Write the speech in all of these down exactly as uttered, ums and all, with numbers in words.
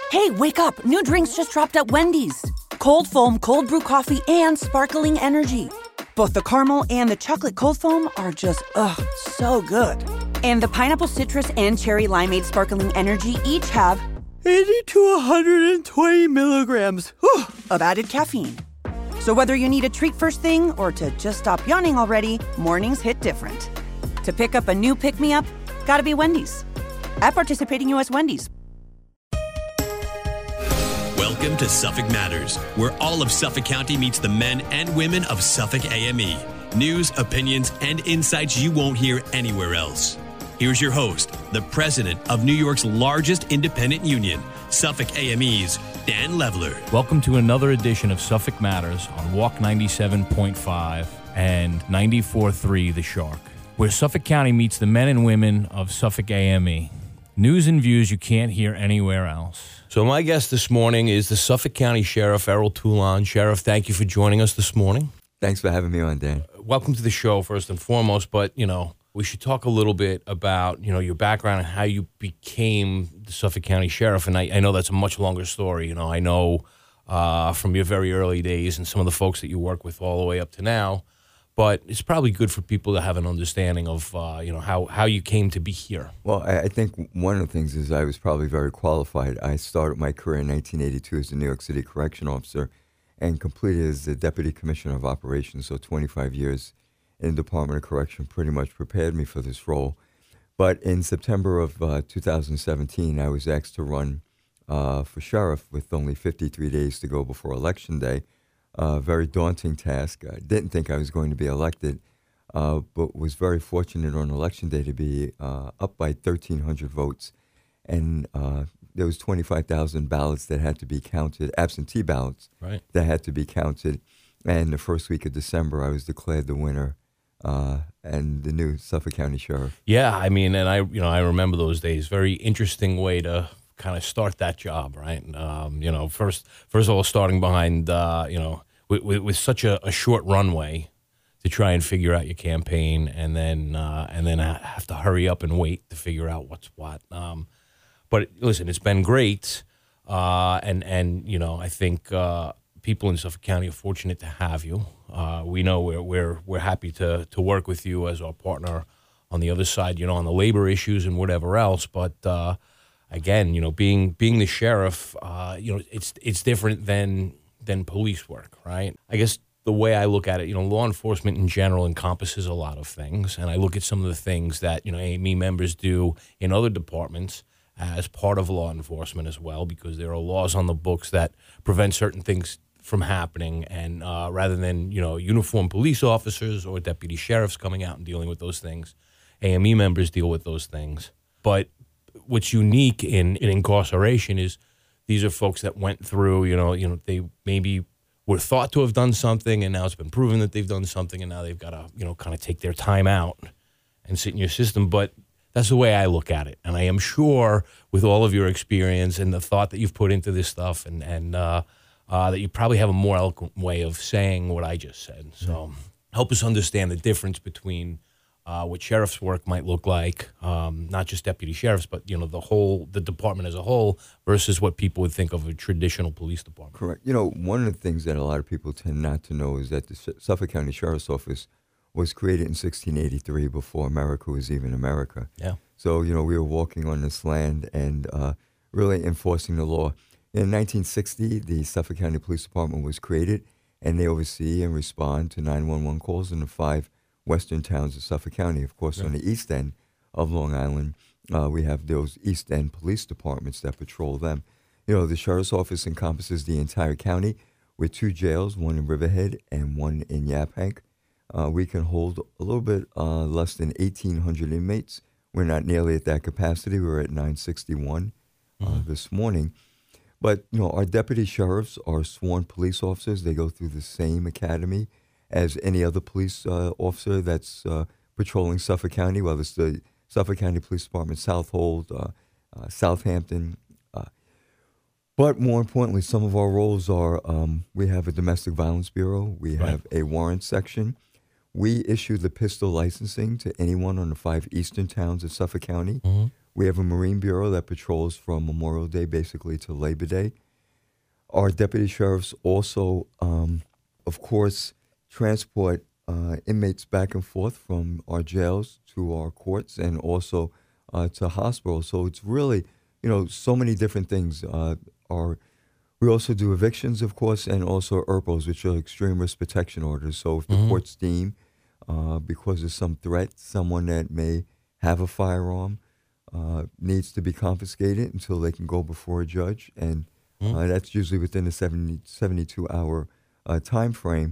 Hey, wake up. New drinks just dropped at Wendy's. Cold foam, cold brew coffee, and sparkling energy. Both the caramel and the chocolate cold foam are just, ugh, so good. And the pineapple citrus and cherry limeade sparkling energy each have eighty to one hundred twenty milligrams whew, of added caffeine. So whether you need a treat first thing or to just stop yawning already, mornings hit different. To pick up a new pick-me-up, gotta be Wendy's. At participating U S Wendy's. Welcome to Suffolk Matters, where all of Suffolk County meets the men and women of Suffolk A M E. News, opinions, and insights you won't hear anywhere else. Here's your host, the president of New York's largest independent union, Suffolk A M E's Dan Leveler. Welcome to another edition of Suffolk Matters on Walk ninety-seven point five and ninety-four point three The Shark, where Suffolk County meets the men and women of Suffolk A M E. News and views you can't hear anywhere else. So my guest this morning is the Suffolk County Sheriff, Errol Toulon. Sheriff, thank you for joining us this morning. Thanks for having me on, Dan. Welcome to the show, first and foremost, but, you know, we should talk a little bit about, you know, your background and how you became the Suffolk County Sheriff. And I, I know that's a much longer story. You know, I know uh, from your very early days and some of the folks that you work with all the way up to now. But it's probably good for people to have an understanding of, uh, you know, how, how you came to be here. Well, I, I think one of the things is I was probably very qualified. I started my career in nineteen eighty-two as a New York City correction officer and completed as the Deputy Commissioner of Operations, so twenty-five years in the Department of Correction pretty much prepared me for this role. But in September of uh, two thousand seventeen, I was asked to run uh, for sheriff with only fifty-three days to go before Election Day. A uh, very daunting task. I didn't think I was going to be elected, uh, but was very fortunate on Election Day to be uh, up by thirteen hundred votes. And uh, there was twenty-five thousand ballots that had to be counted, absentee ballots right. that had to be counted. And the first week of December, I was declared the winner uh, and the new Suffolk County Sheriff. Yeah, I mean, and I, you know, I remember those days. Very interesting way to kind of start that job, right? Um, you know, first, first of all, starting behind, uh, you know, with, with, with such a, a short runway to try and figure out your campaign, and then uh, and then have to hurry up and wait to figure out what's what. Um, but listen, it's been great, uh, and and you know, I think uh, people in Suffolk County are fortunate to have you. Uh, we know we're we're we're happy to to work with you as our partner on the other side, you know, on the labor issues and whatever else, but. Uh, Again, you know, being being the sheriff, uh, you know, it's it's different than than police work, right? I guess the way I look at it, you know, law enforcement in general encompasses a lot of things, and I look at some of the things that, you know, A M E members do in other departments as part of law enforcement as well, because there are laws on the books that prevent certain things from happening, and uh, rather than, you know, uniformed police officers or deputy sheriffs coming out and dealing with those things, A M E members deal with those things. But what's unique in, in incarceration is these are folks that went through, you know, you know, they maybe were thought to have done something, and now it's been proven that they've done something, and now they've got to, you know, kind of take their time out and sit in your system. But that's the way I look at it. And I am sure with all of your experience and the thought that you've put into this stuff, and, and uh, uh, that you probably have a more eloquent way of saying what I just said. So mm-hmm. help us understand the difference between Uh, what sheriff's work might look like, um, not just deputy sheriffs, but, you know, the whole, the department as a whole versus what people would think of a traditional police department. Correct. You know, one of the things that a lot of people tend not to know is that the Suffolk County Sheriff's Office was created in sixteen eighty-three before America was even America. Yeah. So, you know, we were walking on this land and uh, really enforcing the law. In nineteen sixty, the Suffolk County Police Department was created, and they oversee and respond to nine one one calls in the five western towns of Suffolk County. Of course, yeah. On the east end of Long Island, uh, we have those east end police departments that patrol them. You know, the sheriff's office encompasses the entire county with two jails, one in Riverhead and one in Yaphank. Uh, we can hold a little bit uh, less than eighteen hundred inmates. We're not nearly at that capacity. We're at nine sixty-one uh, mm-hmm. this morning. But, you know, our deputy sheriffs are sworn police officers. They go through the same academy as any other police uh, officer that's uh, patrolling Suffolk County, whether it's the Suffolk County Police Department, Southold, uh, uh, Southampton. Uh, but more importantly, some of our roles are, um, we have a domestic violence bureau. We Right. have a warrant section. We issue the pistol licensing to anyone on the five eastern towns of Suffolk County. Mm-hmm. We have a Marine Bureau that patrols from Memorial Day basically to Labor Day. Our deputy sheriffs also, um, of course, transport uh, inmates back and forth from our jails to our courts and also uh, to hospitals. So it's really, you know, so many different things. Uh, our We also do evictions, of course, and also E R P Os, which are extreme risk protection orders. So if the Mhm. courts deem, uh, because of some threat, someone that may have a firearm uh, needs to be confiscated until they can go before a judge, and uh, that's usually within a seventy, seventy-two hour uh, time frame.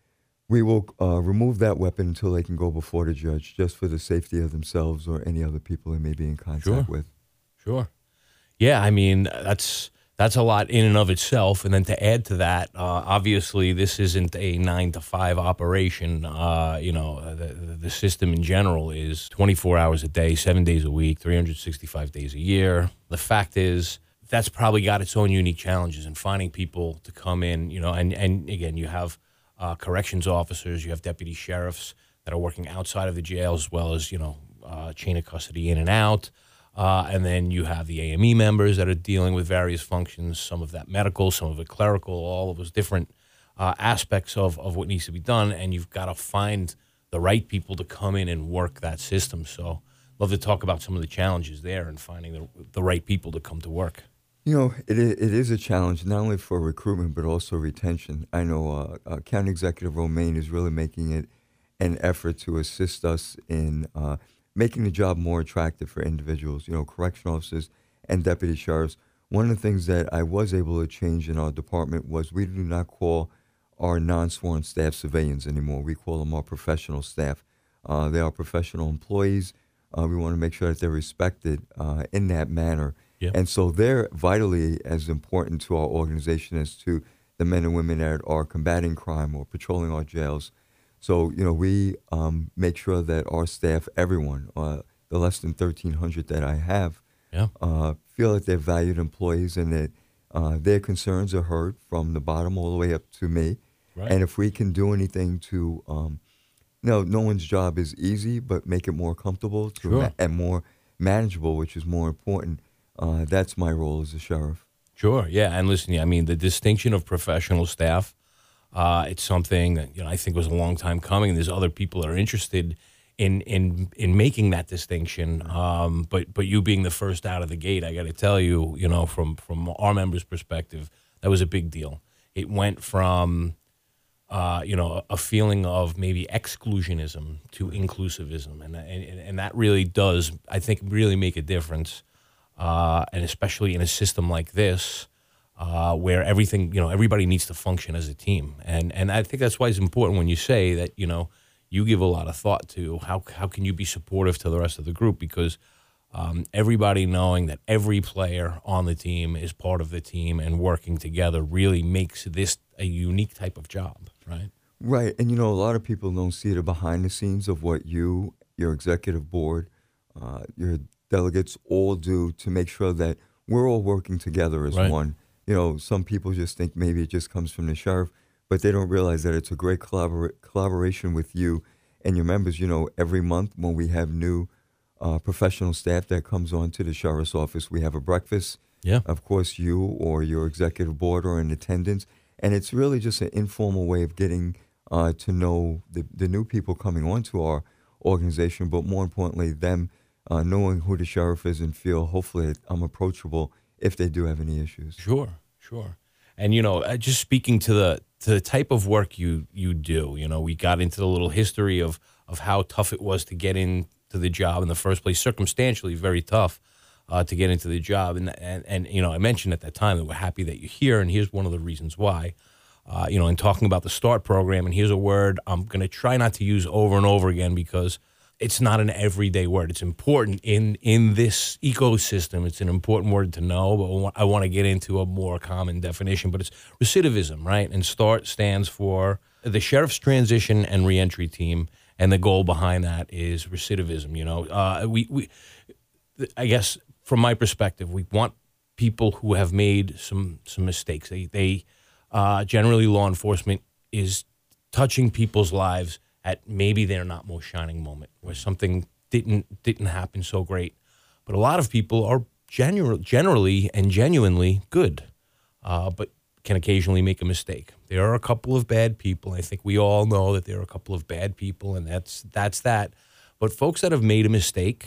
We will uh, remove that weapon until they can go before the judge, just for the safety of themselves or any other people they may be in contact Sure. with. Sure. Yeah, I mean, that's that's a lot in and of itself. And then to add to that, uh, obviously, this isn't a nine to five operation. Uh, you know, the, the system in general is twenty-four hours a day, seven days a week, three hundred sixty-five days a year. The fact is, that's probably got its own unique challenges in finding people to come in, you know, and, and again, you have uh, corrections officers, you have deputy sheriffs that are working outside of the jail, as well as, you know, uh, chain of custody in and out. Uh, and then you have the A M E members that are dealing with various functions, some of that medical, some of it clerical, all of those different uh, aspects of, of what needs to be done. And you've got to find the right people to come in and work that system. So love to talk about some of the challenges there and finding the, the right people to come to work. You know, it is, it is a challenge, not only for recruitment, but also retention. I know uh, uh, County Executive Romaine is really making it an effort to assist us in uh, making the job more attractive for individuals, you know, correction officers and deputy sheriffs. One of the things that I was able to change in our department was we do not call our non-sworn staff civilians anymore. We call them our professional staff. Uh, they are professional employees. Uh, we want to make sure that they're respected uh, in that manner. Yeah. And so they're vitally as important to our organization as to the men and women that are combating crime or patrolling our jails. So, you know, we um, make sure that our staff, everyone, uh, the less than thirteen hundred that I have, Yeah. uh, feel that they're valued employees and that uh, their concerns are heard from the bottom all the way up to me. Right. And if we can do anything to, um, no, no one's job is easy, but make it more comfortable to Sure. ma- and more manageable, which is more important. Uh, that's my role as a sheriff. Sure, yeah. And listen, I mean, the distinction of professional staff, uh, it's something that, you know, I think was a long time coming. And there's other people that are interested in in in making that distinction. Um, but but you being the first out of the gate, I got to tell you, you know, from from our members' perspective, that was a big deal. It went from, uh, you know, a feeling of maybe exclusionism to inclusivism, and and and that really does, I think, really make a difference. Uh, and especially in a system like this, uh, where everything, you know, everybody needs to function as a team. And and I think that's why it's important when you say that, you know, you give a lot of thought to how how can you be supportive to the rest of the group, because um, everybody knowing that every player on the team is part of the team and working together really makes this a unique type of job, right? Right. And, you know, a lot of people don't see the behind the scenes of what you, your executive board, uh, your delegates all do to make sure that we're all working together as Right. one. You know, some people just think maybe it just comes from the sheriff, but they don't realize that it's a great collabor- collaboration with you and your members. You know, every month when we have new uh, professional staff that comes on to the sheriff's office, we have a breakfast. Yeah. Of course, you or your executive board are in attendance. And it's really just an informal way of getting uh, to know the, the new people coming onto our organization, but more importantly, them Uh, knowing who the sheriff is and feel hopefully that I'm approachable if they do have any issues. Sure, sure. And, you know, uh, just speaking to the to the type of work you you do, you know, we got into the little history of, of how tough it was to get into the job in the first place, circumstantially very tough uh, to get into the job. And, and, and, you know, I mentioned at that time that we're happy that you're here, and here's one of the reasons why. Uh, you know, in talking about the START program, and here's a word I'm going to try not to use over and over again because it's not an everyday word. It's important in, in this ecosystem. It's an important word to know, but I want to get into a more common definition. But it's recidivism, right? And START stands for the Sheriff's Transition and Reentry Team, and the goal behind that is recidivism. You know, uh, we we I guess from my perspective, we want people who have made some some mistakes. They they uh, generally law enforcement is touching people's lives at maybe their not most shining moment, where something didn't didn't happen so great. but a lot of people are genu- generally and genuinely good, uh, but can occasionally make a mistake. There are a couple of bad people. I think we all know that there are a couple of bad people, and that's that's that. But folks that have made a mistake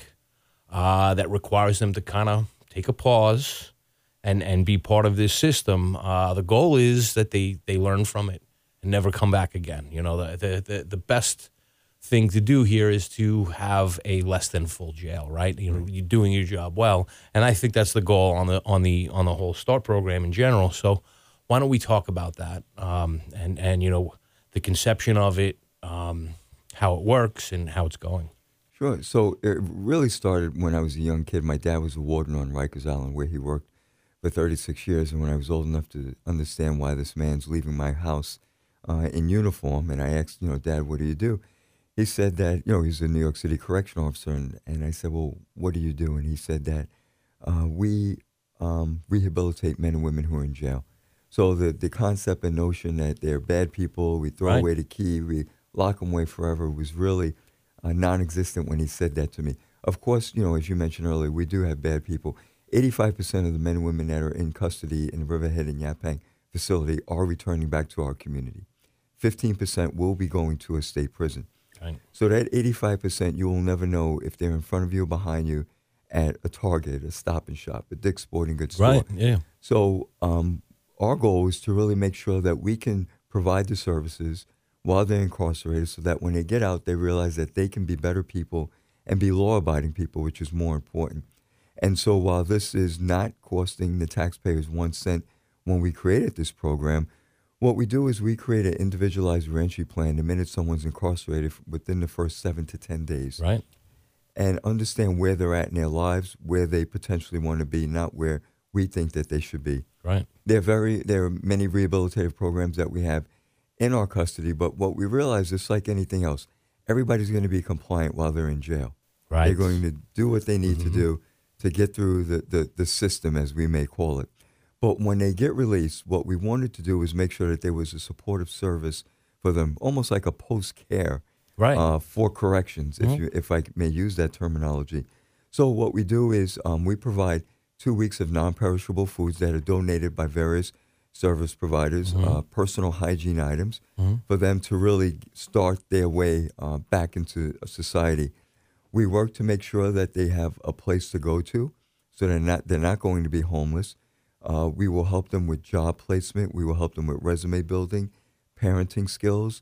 uh, that requires them to kind of take a pause and, and be part of this system, uh, the goal is that they, they learn from it and never come back again. You know, the, the, the, the best thing to do here is to have a less than full jail, right? You know, you're doing your job well. And I think that's the goal on the on the on the whole START program in general. So why don't we talk about that um, and, and, you know, the conception of it, um, how it works, and how it's going. Sure. So it really started when I was a young kid. My dad was a warden on Rikers Island, where he worked for thirty-six years. And when I was old enough to understand why this man's leaving my house uh, in uniform, and I asked, you know, Dad, what do you do? He said that, you know, he's a New York City correctional officer. And, and I said, well, what do you do? And he said that uh, we um, rehabilitate men and women who are in jail. So the, the concept and notion that they're bad people, we throw Right. away the key, we lock them away forever was really uh, non-existent when he said that to me. Of course, you know, as you mentioned earlier, we do have bad people. eighty-five percent of the men and women that are in custody in the Riverhead and Yaphank facility are returning back to our community. fifteen percent will be going to a state prison. Right. So that eighty-five percent, you will never know if they're in front of you or behind you at a Target, a Stop and Shop, a Dick's Sporting Goods store. Right, yeah. So um, our goal is to really make sure that we can provide the services while they're incarcerated so that when they get out, they realize that they can be better people and be law-abiding people, which is more important. And so while this is not costing the taxpayers one cent when we created this program, what we do is we create an individualized reentry plan the minute someone's incarcerated within the first seven to ten days. Right. And understand where they're at in their lives, where they potentially want to be, not where we think that they should be. Right. There are very there are many rehabilitative programs that we have in our custody, but what we realize is like anything else, everybody's going to be compliant while they're in jail. Right. They're going to do what they need Mm-hmm. to do to get through the, the, the system, as we may call it. But when they get released, what we wanted to do was make sure that there was a supportive service for them, almost like a post-care Right. uh, for corrections, Mhm. if you if I may use that terminology. So what we do is um, we provide two weeks of non-perishable foods that are donated by various service providers, uh, personal hygiene items, for them to really start their way uh, back into society. We work to make sure that they have a place to go to, so they're not they're not going to be homeless. Uh, we will help them with job placement. We will help them with resume building, parenting skills,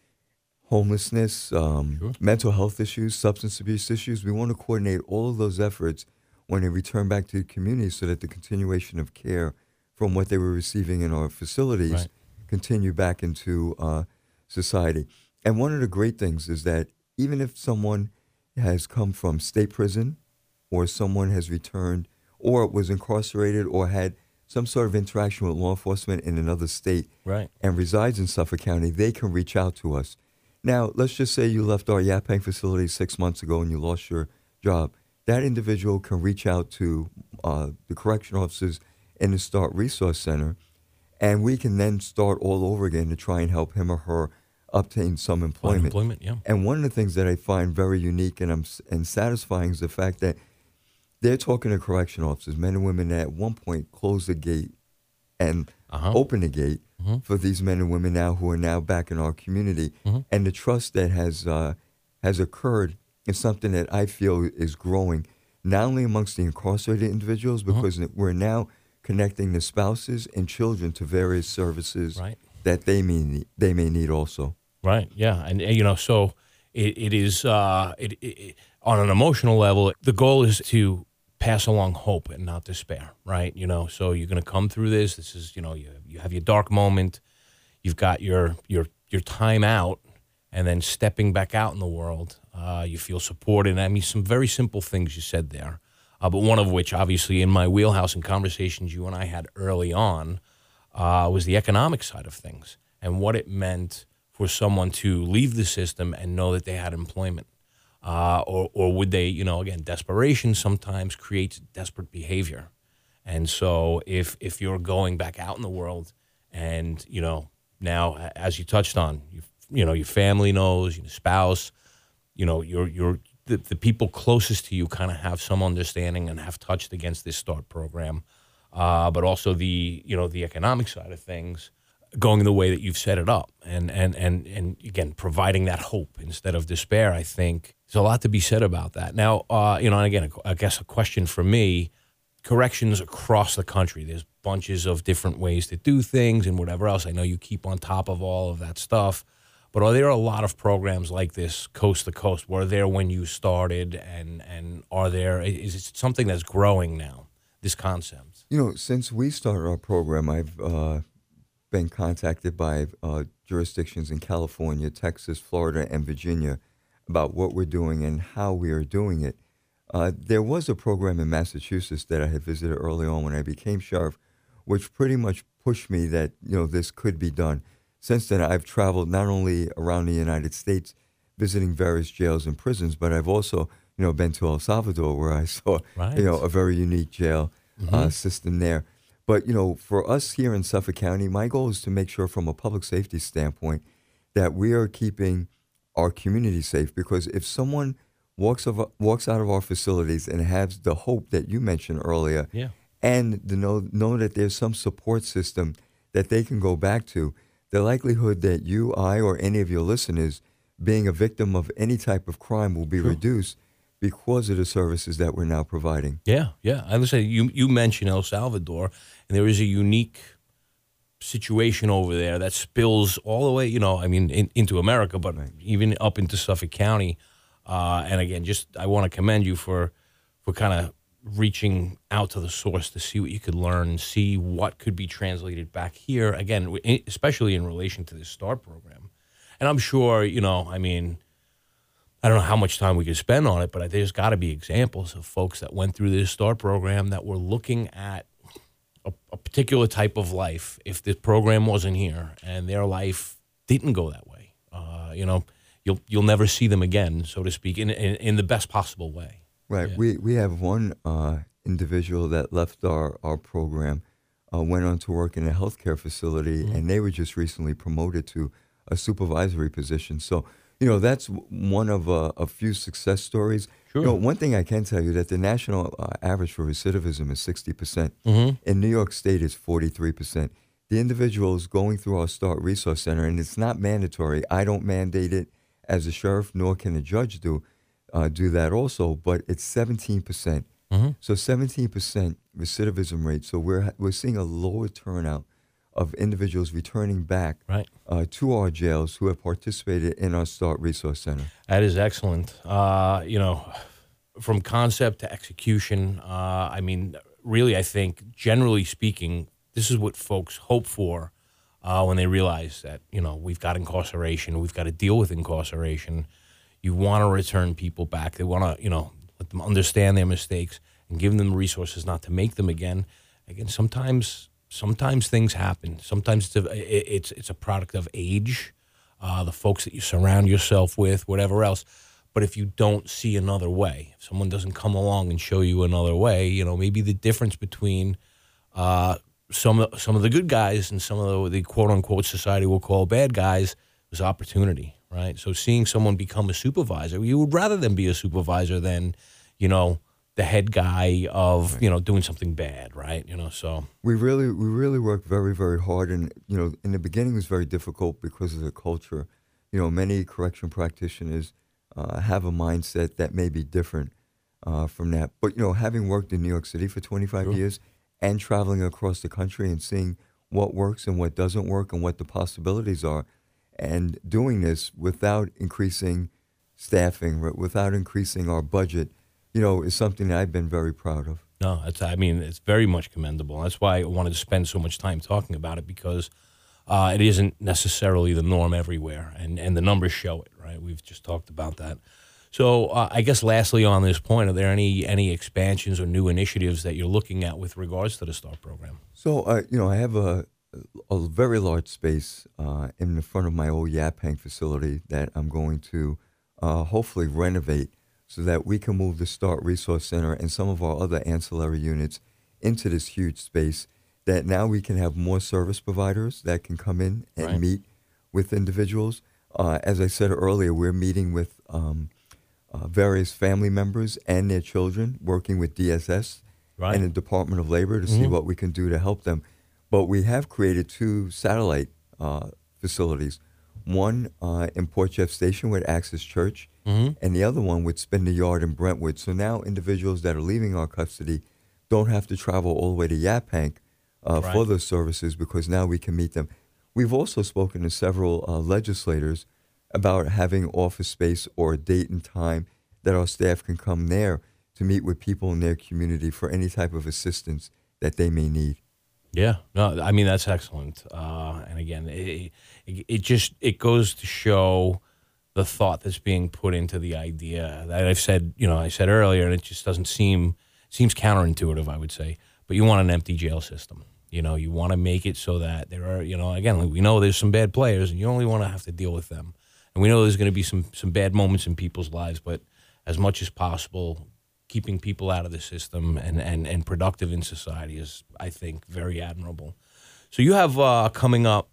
homelessness, um, Sure. mental health issues, substance abuse issues. We want to coordinate all of those efforts when they return back to the community so that the continuation of care from what they were receiving in our facilities Right. continue back into uh, society. And one of the great things is that even if someone has come from state prison or someone has returned or was incarcerated or had some sort of interaction with law enforcement in another state Right. and resides in Suffolk County, they can reach out to us. Now, let's just say you left our Yaphank facility six months ago and you lost your job. That individual can reach out to uh, the correction officers in the START Resource Center, and we can then start all over again to try and help him or her obtain some employment. Employment, yeah. And one of the things that I find very unique and, um, and satisfying is the fact that they're talking to correction officers, men and women that at one point closed the gate and Uh-huh. opened the gate Mm-hmm. for these men and women now who are now back in our community. Mm-hmm. And the trust that has uh, has occurred is something that I feel is growing, not only amongst the incarcerated individuals, because we're now connecting the spouses and children to various services Right. that they may need, they may need also. Right. Yeah. And, uh, you know, so it, it is uh, it, it, it- on an emotional level, the goal is to pass along hope and not despair. Right. You know, so you're going to come through this. This is, you know, you, you have your dark moment. You've got your, your, your time out, and then stepping back out in the world, uh, you feel supported. I mean, some very simple things you said there, uh, but one of which, obviously, in my wheelhouse and conversations you and I had early on, uh, was the economic side of things and what it meant for someone to leave the system and know that they had employment. Uh, or, or would they, you know, again, desperation sometimes creates desperate behavior. And so if if you're going back out in the world and, you know, now, as you touched on, you, you know, your family knows, your spouse, you know, you're you're the, the people closest to you kind of have some understanding and have touched against this START program, uh, but also the you know the economic side of things going the way that you've set it up, and and and and again providing that hope instead of despair. I think there's a lot to be said about that. Now, uh, you know, and again, I guess a question for me: corrections across the country. There's bunches of different ways to do things and whatever else. I know you keep on top of all of that stuff. But are there a lot of programs like this coast to coast? Were there when you started, and, and are there, is it something that's growing now, this concept? You know, since we started our program, I've uh, been contacted by uh, jurisdictions in California, Texas, Florida, and Virginia about what we're doing and how we are doing it. Uh, there was a program in Massachusetts that I had visited early on when I became sheriff, which pretty much pushed me that, you know, this could be done. Since then, I've traveled not only around the United States, visiting various jails and prisons, but I've also, you know, been to El Salvador, where I saw, right. you know, a very unique jail mm-hmm. uh, system there. But, you know, for us here in Suffolk County, my goal is to make sure from a public safety standpoint that we are keeping our community safe. Because if someone walks of, walks out of our facilities and has the hope that you mentioned earlier, yeah. and to know, know that there's some support system that they can go back to, the likelihood that you, I, or any of your listeners being a victim of any type of crime will be sure. reduced because of the services that we're now providing. Yeah, yeah. I would say you you mentioned El Salvador, and there is a unique situation over there that spills all the way, you know, I mean, in, into America, but right. even up into Suffolk County. Uh, and again, just I want to commend you for for kind of reaching out to the source to see what you could learn, see what could be translated back here, again, especially in relation to this START program. And I'm sure, you know, I mean, I don't know how much time we could spend on it, but there's got to be examples of folks that went through this START program that were looking at a, a particular type of life if this program wasn't here and their life didn't go that way. Uh, you know, you'll you'll never see them again, so to speak, in in, in the best possible way. Right. Yeah. We we have one uh, individual that left our, our program, uh, went on to work in a healthcare facility, mm-hmm. and they were just recently promoted to a supervisory position. So, you know, that's one of a, a few success stories. Sure. You know, one thing I can tell you that the national uh, average for recidivism is sixty percent. Mm-hmm. In New York State, it's forty-three percent. The individuals going through our START Resource Center, and it's not mandatory. I don't mandate it as a sheriff, nor can a judge do. Uh, do that also, but it's seventeen percent. Mm-hmm. So seventeen percent recidivism rate. So we're we're seeing a lower turnout of individuals returning back right. uh, to our jails who have participated in our START Resource Center. That is excellent. Uh, you know, from concept to execution, uh, I mean, really, I think, generally speaking, this is what folks hope for uh, when they realize that, you know, we've got incarceration, we've got to deal with incarceration. You want to return people back. They want to, you know, let them understand their mistakes and give them resources not to make them again. Again, sometimes, sometimes things happen. Sometimes it's a, it's it's a product of age, uh, the folks that you surround yourself with, whatever else. But if you don't see another way, if someone doesn't come along and show you another way, you know, maybe the difference between uh, some some of the good guys and some of the, the quote unquote society will call bad guys was opportunity. Right, so seeing someone become a supervisor, you would rather them be a supervisor than, you know, the head guy of, right. you know, doing something bad, right? You know, so we really, we really worked very, very hard, and you know, in the beginning it was very difficult because of the culture. You know, many correction practitioners uh, have a mindset that may be different uh, from that. But you know, having worked in New York City for twenty-five sure. years and traveling across the country and seeing what works and what doesn't work and what the possibilities are. And doing this without increasing staffing, without increasing our budget, you know, is something that I've been very proud of. No, it's, I mean, it's very much commendable. That's why I wanted to spend so much time talking about it, because uh, it isn't necessarily the norm everywhere, and, and the numbers show it, right? We've just talked about that. So uh, I guess lastly on this point, are there any any expansions or new initiatives that you're looking at with regards to the START program? So, uh, you know, I have a a very large space uh, in the front of my old Yaphank facility that I'm going to uh, hopefully renovate so that we can move the START Resource Center and some of our other ancillary units into this huge space, that now we can have more service providers that can come in and right. meet with individuals. Uh, as I said earlier, we're meeting with um, uh, various family members and their children, working with D S S Right. and the Department of Labor to see what we can do to help them. But we have created two satellite uh, facilities, one uh, in Port Jeff Station with Access Church, and the other one with Spin the Yard in Brentwood. So now individuals that are leaving our custody don't have to travel all the way to Yaphank uh, Right. for those services, because now we can meet them. We've also spoken to several uh, legislators about having office space or a date and time that our staff can come there to meet with people in their community for any type of assistance that they may need. Yeah, no, I mean that's excellent. Uh, and again, it, it, it just it goes to show the thought that's being put into the idea that I've said. You know, I said earlier, and it just doesn't seem seems counterintuitive, I would say. But you want an empty jail system. You know, you want to make it so that there are. You know, again, we know there's some bad players, and you only want to have to deal with them. And we know there's going to be some some bad moments in people's lives, but as much as possible, keeping people out of the system and, and, and productive in society is, I think, very admirable. So you have uh, coming up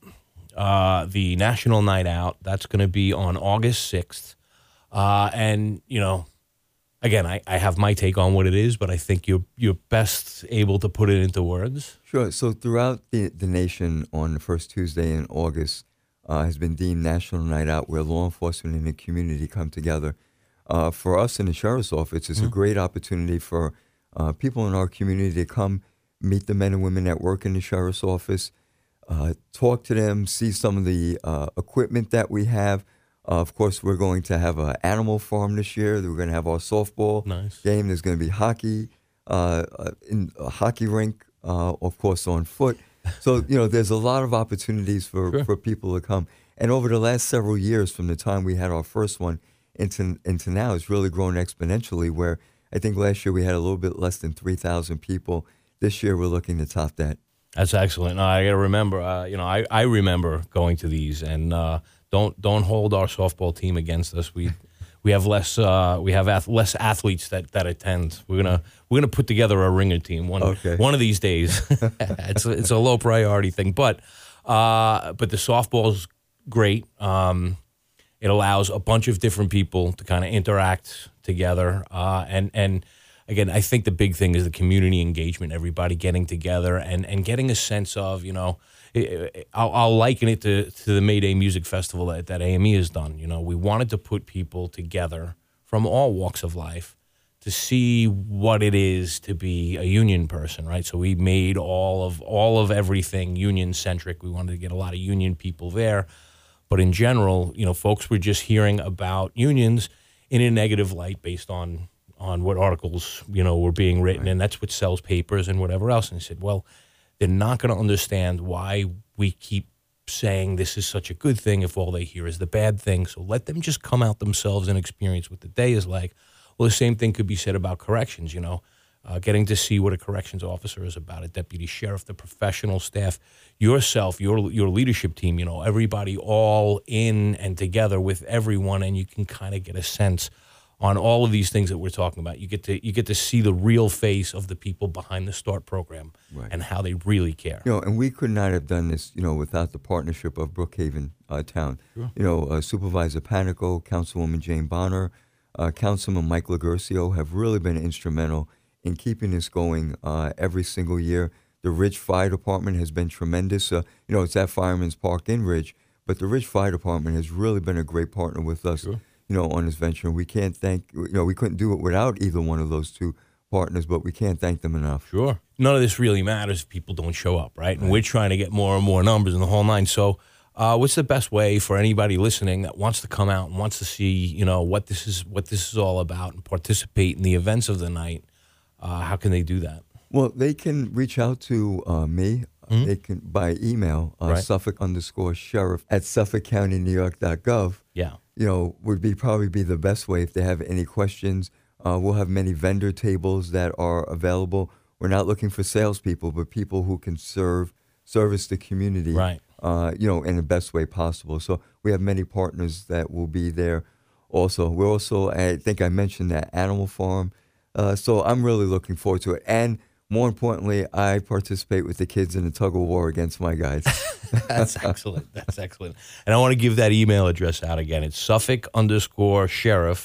uh, the National Night Out. That's going to be on August sixth. Uh, and, you know, again, I, I have my take on what it is, but I think you're, you're best able to put it into words. Sure. So throughout the, the nation on the first Tuesday in August uh, has been deemed National Night Out, where law enforcement and the community come together. Uh, for us in the Sheriff's Office, it's mm-hmm. a great opportunity for uh, people in our community to come meet the men and women that work in the Sheriff's Office, uh, talk to them, see some of the uh, equipment that we have. Uh, of course, we're going to have an animal farm this year. We're going to have our softball nice. game. There's going to be hockey, uh, in a hockey rink, uh, of course, on foot. So, you know, there's a lot of opportunities for, sure. for people to come. And over the last several years, from the time we had our first one into, into now, it's really grown exponentially, where I think last year we had a little bit less than three thousand people. This year we're looking to top that. That's excellent. No, I got to remember, uh, you know, I, I remember going to these, and uh, don't don't hold our softball team against us. We we have less uh, we have ath- less athletes that, that attend. We're gonna we're gonna put together a ringer team one okay. one of these days. it's a, it's a low priority thing, but uh, but the softball's great. Um, it allows a bunch of different people to kind of interact together, uh, and and. Again, I think the big thing is the community engagement, everybody getting together and, and getting a sense of, you know, I'll, I'll liken it to, to the May Day Music Festival that, that A M E has done. You know, we wanted to put people together from all walks of life to see what it is to be a union person, right? So we made all of all of everything union-centric. We wanted to get a lot of union people there. But in general, you know, folks were just hearing about unions in a negative light based on on what articles, you know, were being written, right. And that's what sells papers and whatever else. And he said, well, they're not going to understand why we keep saying this is such a good thing if all they hear is the bad thing. So let them just come out themselves and experience what the day is like. Well, the same thing could be said about corrections, you know, uh, getting to see what a corrections officer is about, a deputy sheriff, the professional staff, yourself, your your leadership team, you know, everybody all in and together with everyone, and you can kind of get a sense on all of these things that we're talking about. You get to you get to see the real face of the people behind the START program, right, and how they really care. You know, and we could not have done this, you know, without the partnership of Brookhaven uh, Town. Sure. You know, uh, Supervisor Panico, Councilwoman Jane Bonner, uh, Councilman Mike Lagurcio have really been instrumental in keeping this going uh, every single year. The Ridge Fire Department has been tremendous. Uh, you know, it's at Fireman's Park in Ridge, but the Ridge Fire Department has really been a great partner with us. Sure. You know, on this venture, and we can't thank, you know, we couldn't do it without either one of those two partners, but we can't thank them enough. Sure. None of this really matters if people don't show up, right? And right. we're trying to get more and more numbers in the whole nine. So uh, what's the best way for anybody listening that wants to come out and wants to see, you know, what this is what this is all about and participate in the events of the night? Uh, how can they do that? Well, they can reach out to uh, me. Mm-hmm. They can by email, uh, right. Suffolk underscore sheriff at suffolk county new york dot gov. Yeah. You know, would be probably be the best way if they have any questions. Uh, we'll have many vendor tables that are available. We're not looking for salespeople, but people who can serve, service the community, right. uh, you know, in the best way possible. So we have many partners that will be there also. We're also, I think I mentioned that animal farm. Uh, so I'm really looking forward to it. And more importantly, I participate with the kids in the tug of war against my guys. That's excellent. That's excellent. And I want to give that email address out again. It's Suffolk underscore sheriff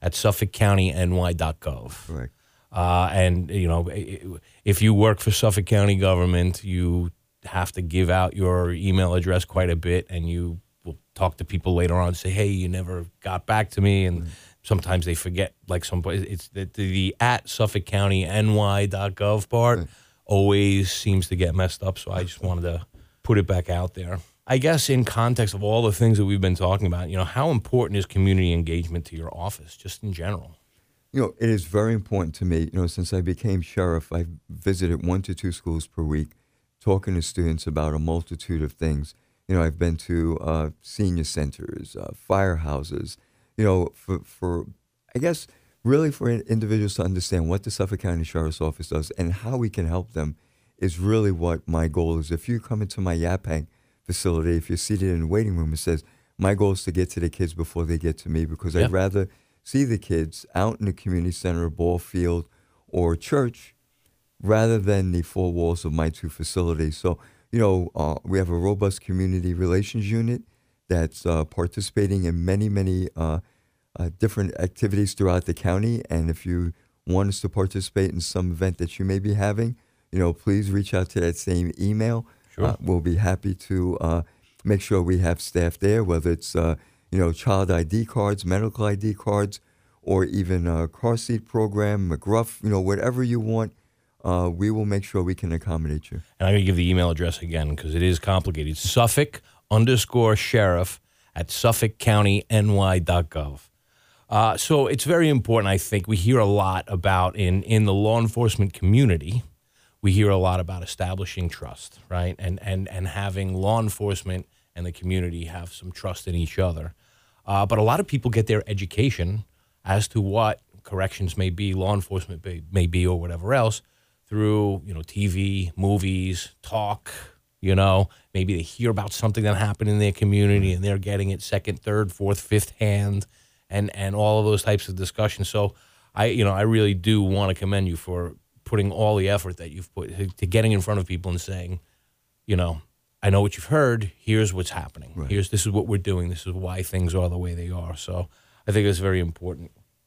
at suffolk county n y dot gov. Correct. Uh, and, you know, if you work for Suffolk County government, you have to give out your email address quite a bit, and you will talk to people later on and say, hey, you never got back to me. And sometimes they forget, like some, it's the, the at suffolk county n y dot gov part right. always seems to get messed up. So I just wanted to put it back out there. I guess in context of all the things that we've been talking about, you know, how important is community engagement to your office, just in general? You know, it is very important to me. You know, since I became sheriff, I've visited one to two schools per week, talking to students about a multitude of things. You know, I've been to uh, senior centers, uh, firehouses, you know, for, for, I guess, really for individuals to understand what the Suffolk County Sheriff's Office does and how we can help them is really what my goal is. If you come into my Yaphank facility, if you're seated in the waiting room, it says, my goal is to get to the kids before they get to me, because yeah. I'd rather see the kids out in the community center, ball field, or church, rather than the four walls of my two facilities. So, you know, uh, we have a robust community relations unit that's uh, participating in many, many uh, uh, different activities throughout the county. And if you want us to participate in some event that you may be having, you know, please reach out to that same email. Sure. Uh, we'll be happy to uh, make sure we have staff there, whether it's uh, you know, child I D cards, medical I D cards, or even a car seat program, McGruff, you know, whatever you want, uh, we will make sure we can accommodate you. And I'm going to give the email address again because it is complicated. Suffolk underscore sheriff at suffolk county n y dot gov. Uh, so it's very important, I think. We hear a lot about, in, in the law enforcement community, we hear a lot about establishing trust, right? And, and, and having law enforcement and the community have some trust in each other. Uh, but a lot of people get their education as to what corrections may be, law enforcement may, may be, or whatever else, through, you know, T V, movies, talk, you know. Maybe they hear about something that happened in their community and they're getting it second, third, fourth, fifth hand, and, and all of those types of discussions. So I, you know, I really do want to commend you for putting all the effort that you've put to getting in front of people and saying, you know, I know what you've heard. Here's what's happening. Right. Here's this is what we're doing. This is why things are the way they are. So I think it's very important.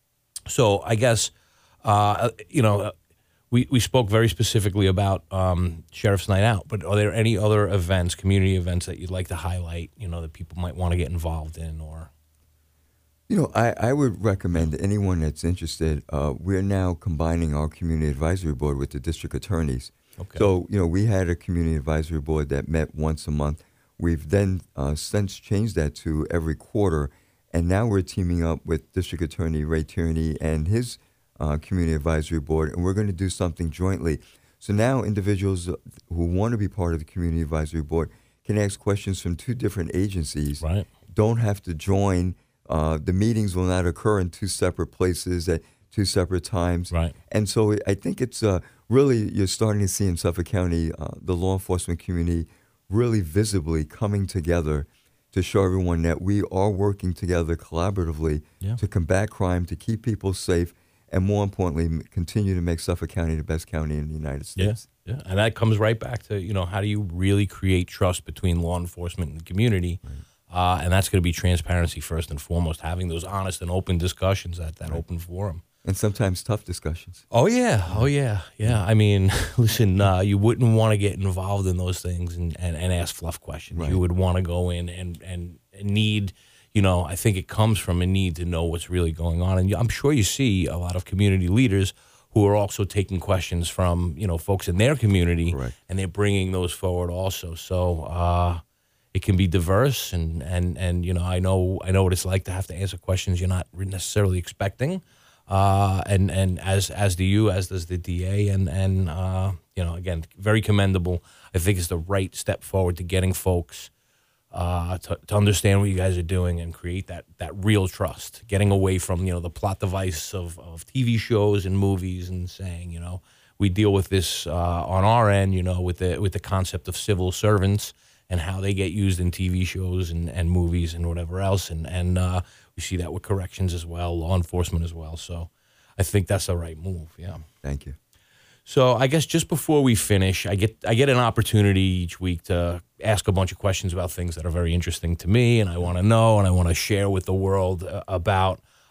So I guess, uh, you know, we, we spoke very specifically about um, Sheriff's Night Out, but are there any other events, community events that you'd like to highlight, you know, that people might want to get involved in? Or, you know, I, I would recommend anyone that's interested, uh, we're now combining our community advisory board with the district attorneys. Okay. So, you know, we had a community advisory board that met once a month. We've then uh, since changed that to every quarter, and now we're teaming up with District Attorney Ray Tierney and his uh, community advisory board, and we're going to do something jointly. So now individuals who want to be part of the community advisory board can ask questions from two different agencies. Right. Don't have to join. Uh, the meetings will not occur in two separate places at two separate times. Right. And so I think it's uh, really, you're starting to see in Suffolk County, uh, the law enforcement community really visibly coming together to show everyone that we are working together collaboratively yeah. to combat crime, to keep people safe, and more importantly, continue to make Suffolk County the best county in the United States. Yeah, yeah. And that comes right back to, you know, how do you really create trust between law enforcement and the community? Right. Uh, and that's going to be transparency first and foremost, having those honest and open discussions at that right. open forum. And sometimes tough discussions. Oh, yeah. Oh, yeah. Yeah. I mean, listen, uh, you wouldn't want to get involved in those things and, and, and ask fluff questions. Right. You would want to go in and, and need, you know, I think it comes from a need to know what's really going on. And I'm sure you see a lot of community leaders who are also taking questions from, you know, folks in their community. Correct. And they're bringing those forward also. So uh, it can be diverse. And, and, and, you know, I know, I know what it's like to have to answer questions you're not necessarily expecting. Uh, and, and as as do you, as does the D A, and, and uh, you know, again, very commendable. I think it's the right step forward to getting folks uh, to, to understand what you guys are doing and create that, that real trust, getting away from, you know, the plot device of, of T V shows and movies and saying, you know, we deal with this uh, on our end, you know, with the with the concept of civil servants and how they get used in T V shows and, and movies and whatever else. And, and uh, we see that with corrections as well, law enforcement as well. So I think that's the right move, yeah. Thank you. So I guess just before we finish, I get I get an opportunity each week to ask a bunch of questions about things that are very interesting to me and I want to know and I want to share with the world uh, about.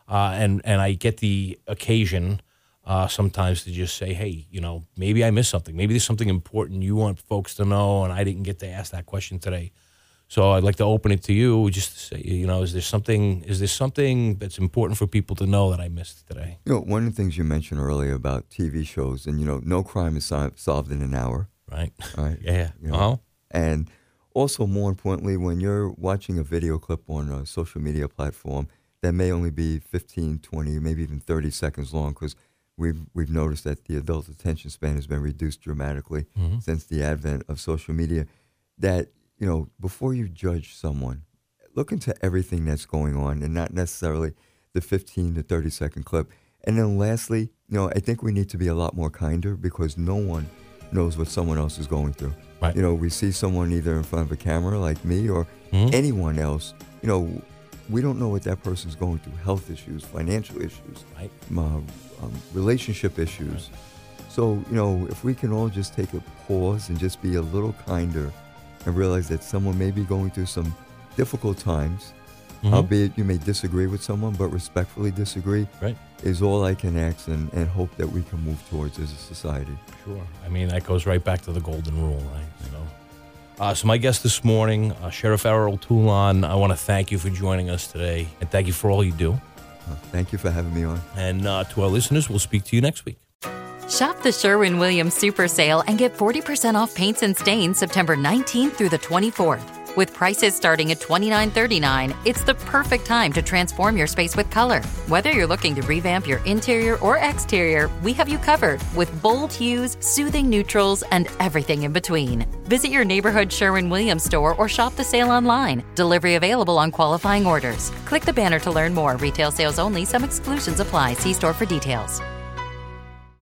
uh, and and I get the occasion uh, sometimes to just say, hey, you know, maybe I missed something. Maybe there's something important you want folks to know, and I didn't get to ask that question today. So I'd like to open it to you, just to say, you know, is there something is there something that's important for people to know that I missed today? You know, one of the things you mentioned earlier about T V shows, and you know, no crime is sol- solved in an hour. Right. Right. Yeah. You know? Uh-huh. And also, more importantly, when you're watching a video clip on a social media platform that may only be fifteen, twenty, maybe even thirty seconds long, because we've we've noticed that the adult attention span has been reduced dramatically Mm-hmm. since the advent of social media, that, you know, before you judge someone, look into everything that's going on and not necessarily the fifteen to thirty second clip. And then lastly, you know, I think we need to be a lot more kinder, because no one knows what someone else is going through. Right. You know, we see someone either in front of a camera like me or Mhm. anyone else, you know, we don't know what that person's going through, health issues, financial issues, Right. uh, um, relationship issues. So, you know, if we can all just take a pause and just be a little kinder and realize that someone may be going through some difficult times, Mhm. albeit you may disagree with someone, but respectfully disagree, Right. is all I can ask and, and hope that we can move towards as a society. Sure. I mean, that goes right back to the golden rule, right? So, uh, so my guest this morning, uh, Sheriff Errol Toulon, I want to thank you for joining us today, and thank you for all you do. Uh, thank you for having me on. And uh, to our listeners, we'll speak to you next week. Shop the Sherwin-Williams Super Sale and get forty percent off paints and stains September nineteenth through the twenty-fourth. With prices starting at twenty-nine thirty-nine, it's the perfect time to transform your space with color. Whether you're looking to revamp your interior or exterior, we have you covered with bold hues, soothing neutrals, and everything in between. Visit your neighborhood Sherwin-Williams store or shop the sale online. Delivery available on qualifying orders. Click the banner to learn more. Retail sales only. Some exclusions apply. See store for details.